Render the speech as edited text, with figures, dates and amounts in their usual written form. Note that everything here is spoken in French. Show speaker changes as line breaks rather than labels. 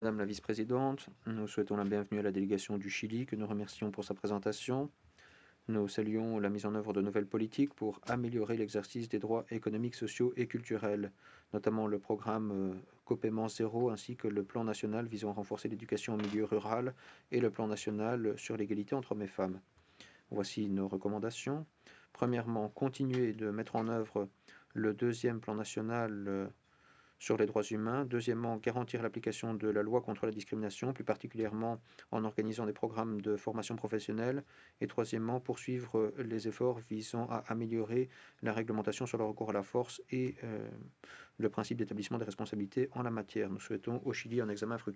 Madame la vice-présidente, nous souhaitons la bienvenue à la délégation du Chili que nous remercions pour sa présentation. Nous saluons la mise en œuvre de nouvelles politiques pour améliorer l'exercice des droits économiques, sociaux et culturels, notamment le programme Copaiement Zéro ainsi que le plan national visant à renforcer l'éducation en milieu rural et le plan national sur l'égalité entre hommes et femmes. Voici nos recommandations. Premièrement, continuer de mettre en œuvre le deuxième plan national sur les droits humains. Deuxièmement, garantir l'application de la loi contre la discrimination, plus particulièrement en organisant des programmes de formation professionnelle. Et troisièmement, poursuivre les efforts visant à améliorer la réglementation sur le recours à la force et le principe d'établissement des responsabilités en la matière. Nous souhaitons au Chili un examen fructueux.